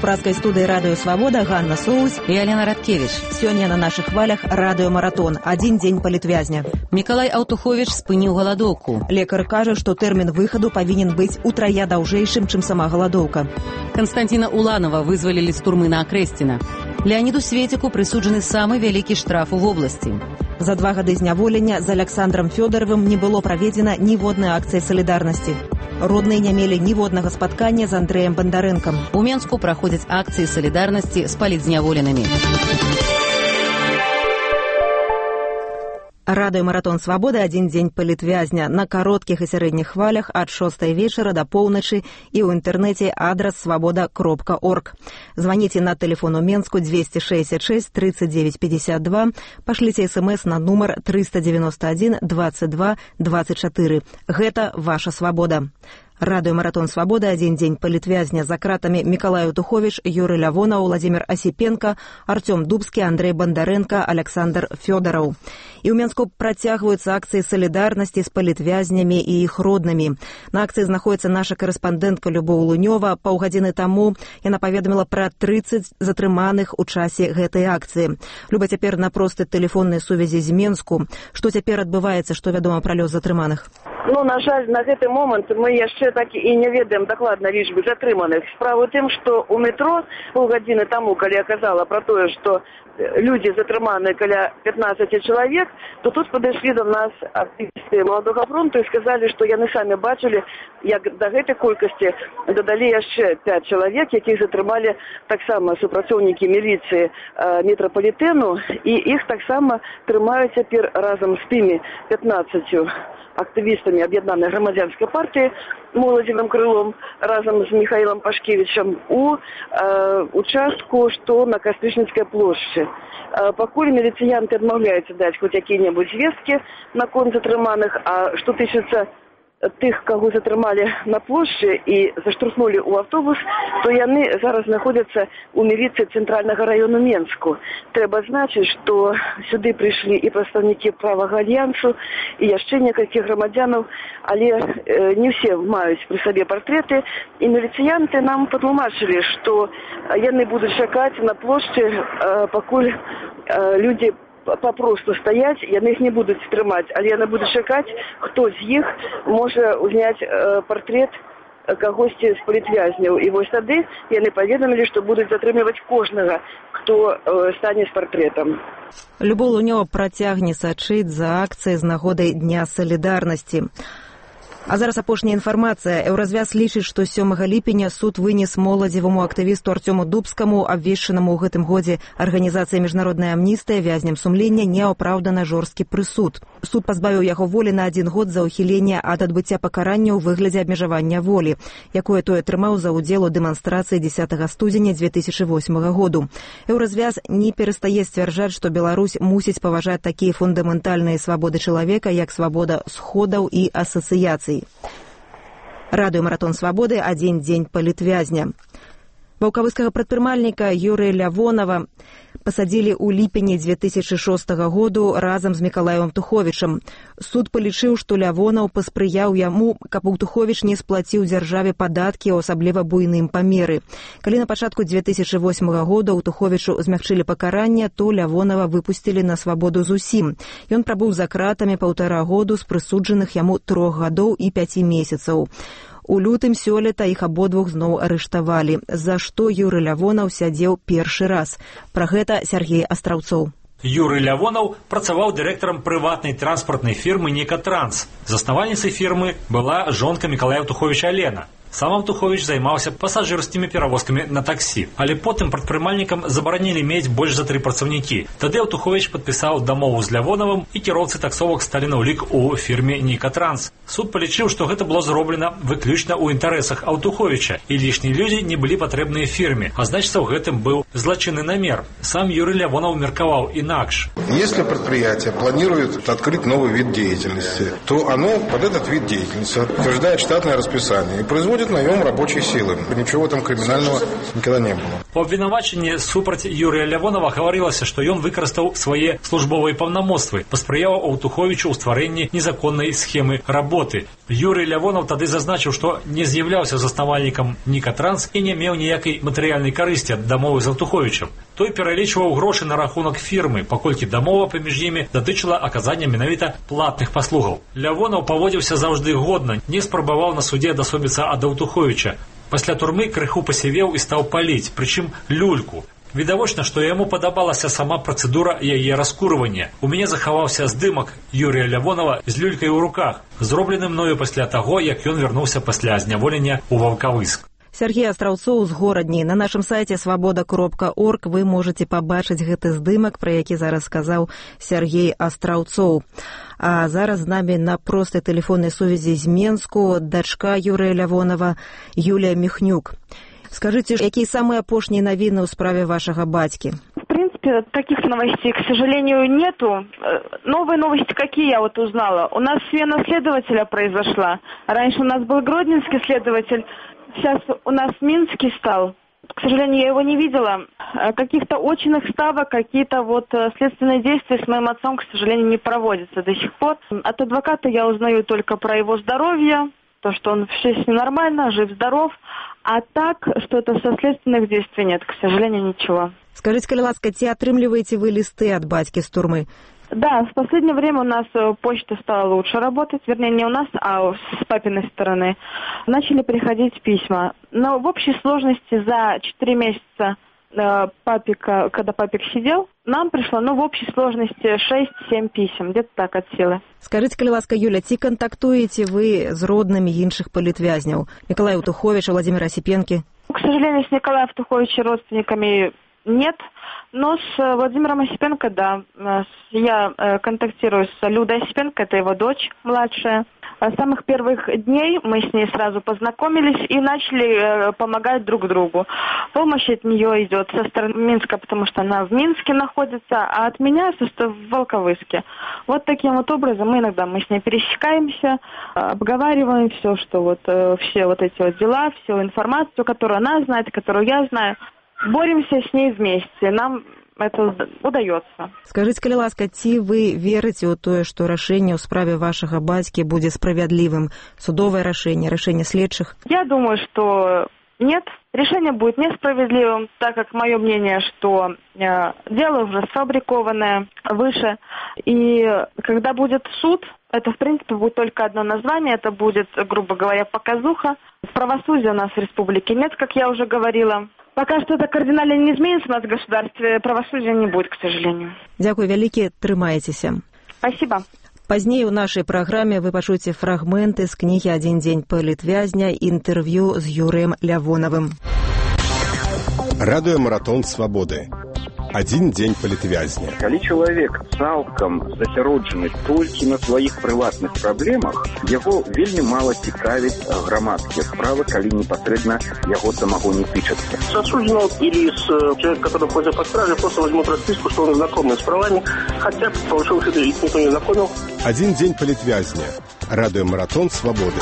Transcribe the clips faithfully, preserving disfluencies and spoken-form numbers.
пражской студии «Радио Свобода» Ганна Соус и Алена Радкевич. Сегодня на наших хвалях радиомаратон «Один день палітвязня». Миколай Аўтуховіч спыніў галадоўку. Лекар кажа, што тэрмін выхаду павінен быць утрая даўжэйшым, чым сама галадоўка. Константина Уланова вызвалілі з турмы на Акрэсціна. Леониду Светику прысуджаны самы вялікі штраф у вобласці. За два гады зняволення з Александром Фёдоровым не было праведзена ніводнай акцыі салідарнасці. Родныя не мелі ніводнага спаткання з Андрэем Бандарэнкам. У Менску праходзяць акцыі салідарнасці з палітзняволенымі. Радыёмаратон «Свобода» «Один день палітвязня» на кароткіх і сярэдніх хвалях ад шостай вечара да поўначы і ў інтэрнэце адрас свобода кропка орг. Званіце на тэлефон у Менску двести шестьдесят шесть тридцать девять пятьдесят два, пашліце смс на нумар триста девяносто один двадцать два двадцать четыре. Гэта ваша свабода. Радыёмаратон «Свобода» «Один день палітвязня» за кратамі Миколай Аўтуховіч, Юрий Лявонаў, Владимир Осипенко, Артем Дубскі, Андрей Бандаренко, Александр Фёдоров. І ў Менску працягваюцца акцыі салідарнасці з палітвязнямі і іх роднымі. На акцыі знаходіцца наша карэспандэнтка Любоў Лунёва. Паўгадзіны таму яна паведаміла пра тридцать затрыманых у часе гэтай акцыі. Люба, цяпер на простай тэлефоннай сувязі з Менску. Што цяпер адбываецца, што вядома пра лёс затрыманых? Ну, на жаль, на гэты момант мы яшчэ так і не ведаем дакладна лічбы затрыманых. Справа ў тым, што ў метро паўгадзіны таму, калі я казала пра тое, што людзі затрыманы каля пятнадцать чалавек, то тут падышлі да нас актывісты Маладога фронту і сказалі, што яны самі бачылі, як да гэтай колькасці дадалі яшчэ пять чалавек, якіх затрымалі таксама супрацоўнікі міліцыі метрапалітэну, і іх таксама трымаюць цяпер разам з тымі пятнаццатью актывістамі аб'яднанай грамадзянскай партыі моладзевым крылом разам з Михаилом Пашкевичем у э, участку, што на Кастрычніцкай плошчы. Э, пакуль міліцыянты адмаўляюцца даць хоць якія-небудзь звесткі наконт затрыманых, а што тычыцца тых, каго затрымалі на плошчы і заштурхнулі ў аўтобус, то яны зараз знаходзяцца ў міліцыі цэнтральнага раёну Менску. Трэба значыць, што сюды прыйшлі і прадстаўнікі правага альянсу, і яшчэ некалькі грамадзянаў, але э, не ўсе маюць пры сабе партрэты, і міліцыянты нам патлумачылі, што яны будуць чакаць на плошчы, э, пакуль э, людзі папросту стаяць, яны іх не будуць трымаць, але яны будуць чакаць, хто з іх можа ўзняць э, партрэт кагосьці з палітвязняў. І вось тады яны паведамілі, што будуць затрымліваць кожнага, хто э, стане з партрэтам. Любоў Лунёва працягне сачыць за акцыяй з нагодай Дня салідарнасці. А зараз апошняя інфармацыя. Еўразвяз лічыць, што сёмага ліпеня суд вынес моладзеваму актывісту Артёму Дубскаму, абвешчанаму ў гэтым годзе арганізацыяй міжнародная амністыя, вязням сумлення, неапраўдана жорсткі прысуд. Суд пазбавіў яго волі на адзін год за ўхіленне ад адбыцця пакарання ў выглядзе абмежавання волі, якое той атрымаў за ўдзел у дэманстрацыі дзесятага студзеня две тысячи восьмага году. Еўразвяз не перастае сцвярджаць, што Беларусь мусіць паважаць такія фундаментальныя свабоды чалавека, як свабода сходаў і асацыяцый. Радыёмаратон «Свободы» «Один день палітвязня». Ваўкавыскага прадпрымальніка Юрыя Лявонава пасадзілі ў ліпені две тысячи шостага году разам з Миколаем Аўтуховічам. Суд палічыў, што Лявонаў паспрыяў яму, каб Аўтуховіч не сплаціў дзяржаве падаткі ў асабліва буйным памеры. Калі на пачатку две тысячи восьмага года Аўтуховічу змягчылі пакаранне, то Лявонава выпусцілі на свабоду зусім. Ён прабыў за кратамі паўтара году з прысуджаных яму трох гадоў і пяці месяцаў. У лютым сёлета іх абодвух зноў арыштавалі, за што Юрый Лявонаў сядзеў першы раз. Пра гэта Сергей Астраўцоў. Юрый Лявонаў працаваў дырэктарам прыватнай транспартнай фірмы «Некатранс». Заснавальніцай фірмы была жонка Миколая Аўтуховіча Алена. Сам Аўтуховіч займаўся пасажырскімі перавозкамі на таксі, але потым прадпрымальнікам забаранілі мець больш за тры працаўнікі. Тады Аўтуховіч падпісаў дамову з Лявонавым, і кіроўцы таксовак сталі на ўлік у фірме «Некатранс». Суд палічыў, што гэта было зроблена выключна ў інтарэсах Аўтуховіча, і лішнія людзі не былі патрэбныя фірме, а значыцца, ў гэтым быў злачынны намер. Сам Юрий Лявонаў меркаваў інакш. Если предприятие планирует открыть новый вид деятельности, то оно под этот вид деятельности утверждает штатное расписание и производит будет наем рабочей силы. Ничего там криминального никогда не было. У абвінавачанні супраць Юрія Лявонова гаварылася, што ён выкарыстаў свае службовыя паўнамоцтвы, паспрыяў Аўтуховічу ў стварэнні незаконнай схемы работы. Юрий Лявонов тады зазначыў, што не з'яўляўся заснавальнікам Нікатранс і не меў ніякай матэрыяльнай карысці ад дамовы з Аўтуховічам. Той пералічваў грошы на рахунак фірмы, паколькі дамова паміж імі датычыла аказання менавіта платных паслугаў. Лявонов паводзіўся заўжды годна, не спрабаваў на судзе адасобіцца ад Аўтуховіча. Пасля турмы крыху пасівеў і стаў паліць, прычым люльку. Відавочна, што яму падабалася сама працэдура яе раскурвання. У мяне захаваўся здымак Юрія Лявонова з люлькай у руках, зроблены мною пасля таго, як ён вярнуўся пасля зняволення ў Ваўкавыск. Сергей Астраўцоў з горадні. На нашым сайце свабода кропка орг вы можете пабачыць гэты здымак, пра які зараз сказаў Сергей Астраўцоў. А зараз з намі на простай тэлефоннай сувязі з Менску дачка Юрія Лявонова Юлія Міхнюк. Скажите, какие самые апошние новины у справе вашего батьки? В принципе, таких новостей, к сожалению, нету. Новые новости какие я вот узнала? У нас смена следователя произошла. Раньше у нас был гродненский следователь, сейчас у нас Минский стал. К сожалению, я его не видела. Каких-то очных ставок, какие-то вот следственные действия с моим отцом, к сожалению, не проводятся до сих пор. От адвоката я узнаю только про его здоровье, то, что он все с ним нормально, жив-здоров. А так, что-то со следственных действий нет, к сожалению, ничего. Скажите, калі ласка, ці атрымліваеце вы листы от батьки с турмы? Да, в последнее время у нас почта стала лучше работать, вернее, не у нас, а с папиной стороны. Начали приходить письма. Но в общей сложности за четыре месяца папика, когда папик сидел, нам пришло, ну, в общей сложности шесть-семь писем, где-то так от силы. Скажите, калі ласка, Юля, ці контактуете вы з родными іншых политвязняў? Николая Аўтуховіча, Владимира Осипенки? К сожалению, с Николаем Аўтуховичем родственниками нет, но с Владимиром Осипенко, да. Я контактирую с Людой Осипенко, это его дочь младшая. С самых первых дней мы с ней сразу познакомились и начали помогать друг другу. Помощь от нее идет со стороны Минска, потому что она в Минске находится, а от меня в Волковыске. Вот таким вот образом мы иногда мы с ней пересекаемся, обговариваем все, что вот все вот эти вот дела, всю информацию, которую она знает, которую я знаю. Боремся с ней вместе. Нам это удается. Скажите, калі ласка, ці вы верите ў тое, што рашэнне ў справе вашага бацькі будзе справядлівым? Судовое решение, решение следчих? Я думаю, что нет. Решение будет несправедливым, так как мое мнение, что э, дело уже сфабрикованное выше. И когда будет суд, это, в принципе, будет только одно название. Это будет, грубо говоря, показуха. Правосудия у нас в республике нет, как я уже говорила. Пока что это кардинально не изменится у нас в государстве, правосудия не будет, к сожалению. Дякую вялікі, трымайцеся. Спасибо. Пазней у нашай праграме вы пачуеце фрагменты з кнігі «Адзін дзень палітвязня», інтэрв'ю з Юрыем Лявонавым. Радыёмаратон свабоды. Адзін дзень палітвязня. Калі чалавек цалкам засяроджаны толькі на сваіх прыватных праблемах, яго вельмі мала цікавіць грамадскія справы, калі непасрэдна яго самого не тычацца. С осужденного или с человека, который ходит под стражей, просто возьмут расписку, что он знакомый с правами, хотя, по большому счету, их никто не знакомил. Адзін дзень палітвязня. Радыёмаратон свабоды.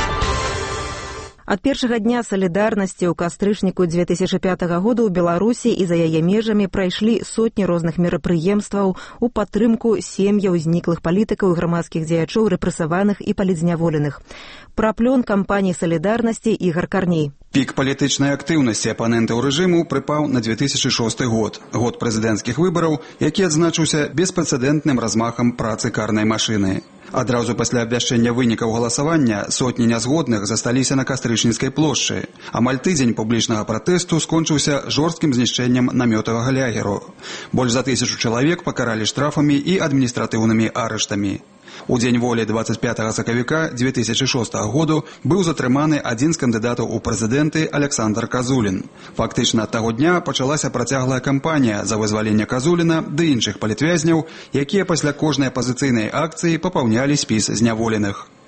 Ад першага дня салідарнасці ў кастрычніку дзве тысячы пятага года ў Беларусі і за яе межамі прайшлі сотні розных мерапрыемстваў у падтрымку сем'яў зніклых палітыкаў і грамадскіх дзеячоў, рэпрэсаваных і палітзняволеных. Праплён кампаніі салідарнасці Ігар Карней. Пік палітычнай актыўнасці апанентаў рэжыму прыпаў на дзве тысячы шосты год, год прэзідэнцкіх выбараў, які адзначыўся беспрэцэдэнтным размахам працы карнай машыны. Адразу пасля абвяшчэння вынікаў галасавання сотні нязгодных засталіся на Кастрычніцкай плошчы. Амаль тыдзень публічнага пратэсту скончыўся жорсткім знішчэннем намётавага лягеру. Больш за тысячу чалавек пакаралі штрафамі і адміністратыўнымі арыштамі. У дзень волі дваццаць пятага сакавіка дзве тысячы шостага году быў затрыманы адзін з кандыдатаў у прэзідэнты Александр Казулін. Фактычна ад таго дня пачалася працяглая кампанія за вызваленне Казуліна ды іншых палітвязняў, якія пасля кожнай апазіцыйнай акцыі папаўнялі спіс зняволеных.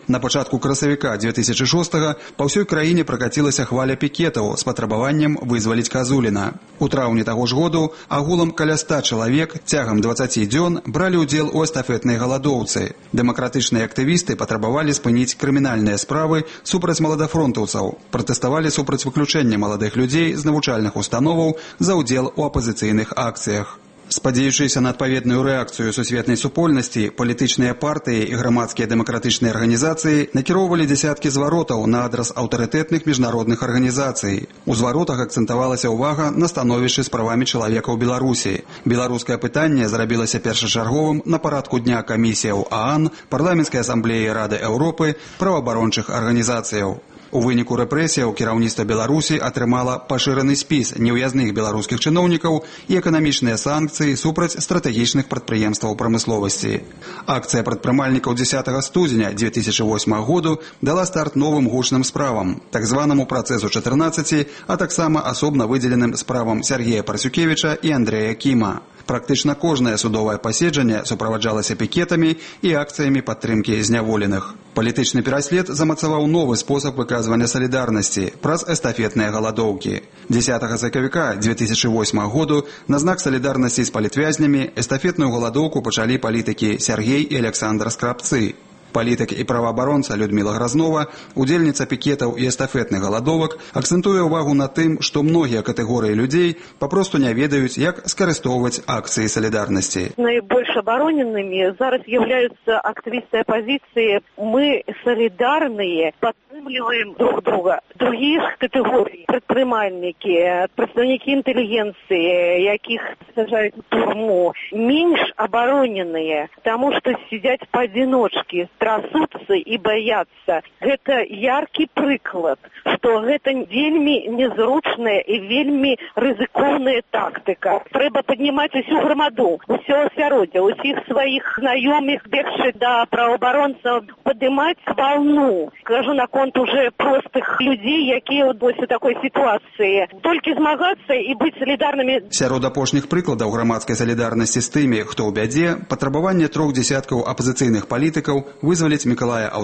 На пачатку красавіка две тысячи шостага па ўсёй краіне пракацілася хваля пікетаў з патрабаваннем вызваліць Казуліна. У траўні таго ж году агулам каля ста чалавек цягам дваццаці дзён бралі ўдзел у эстафетнай галадоўцы. Дэмакратычныя актывісты патрабавалі спыніць крымінальныя справы супраць маладафронтаўцаў, пратэставалі супраць выключэння маладых людзей з навучальных установаў за ўдзел у апазіцыйных акцыях. Спадзеючыся на адпаведную рэакцыю сусветнай супольнасці, палітычныя партыі і грамадскія дэмакратычныя арганізацыі накіроўвалі дзясяткі зваротаў на адрас аўтарытэтных міжнародных арганізацый. У зваротах акцэнтавалася ўвага на становішчы з правамі чалавека ў Беларусі. Беларускае пытанне зрабілася першачарговым на парадку дня камісіяў ААН, парламенцкай асамблеі Рады Еўропы, праваабарончых арганізацыяў. У выніку рэпрэсіяў кіраўніцтва Беларусі атрымала пашыраны спіс неўязных беларускіх чыноўнікаў і эканамічныя санкцыі супраць стратэгічных прадпрыемстваў прамысловасці. Акцыя прадпрымальнікаў дзесятага студзеня две тысячи восьмага году дала старт новым гучным справам, так званаму працэсу чатырнаццаці, а таксама асобна выдзеленым справам Сергея Парсюкевіча і Андрэя Кіма. Практычна кожнае судовае паседжанне суправаджалася пікетамі і акцыямі падтрымкі зняволеных. Палітычны пераслед замацаваў новы спосаб выказвання салідарнасці праз эстафетныя галадоўкі. дзесятага сакавіка две тысячи восьмага году на знак салідарнасці з палітвязнямі эстафетную галадоўку пачалі палітыкі Сергей і Александр Скрабцы. Палітык і праваабаронца Людміла Гразнова, удзельніца пікетаў і эстафетных галадовак, акцэнтуе ўвагу на тым, што многія катэгорыі людзей папросту не ведаюць, як скарыстоўваць акцыі салідарнасці. Найбольш абароненымі зараз являются активисты оппозиции. Мы солидарные, подтримливаем друг друга. Других категорий, предпринимальники, представники интеллигенции, яких сажают в тюрьму, меньше обороненные, потому что сидят поодиночке, трасутся и боятся. Это яркий приклад, что это вельми незручная и вельми ризикованная тактика. Треба поднимать всю громаду, все осяроддя, усіх своих знайомых, бегших до правооборонцев, поднимать волну. Скажу на конт уже простых людей, які ось у такой ситуации. Толькі змагацца і быць солідарнымі. Сярод апошніх прыкладаў грамадскай салідарнасці з тымі, хто ў бядзе, патрабаванне трох дзесяткаў апазіцыйных палітыкаў вызваліць Мікалая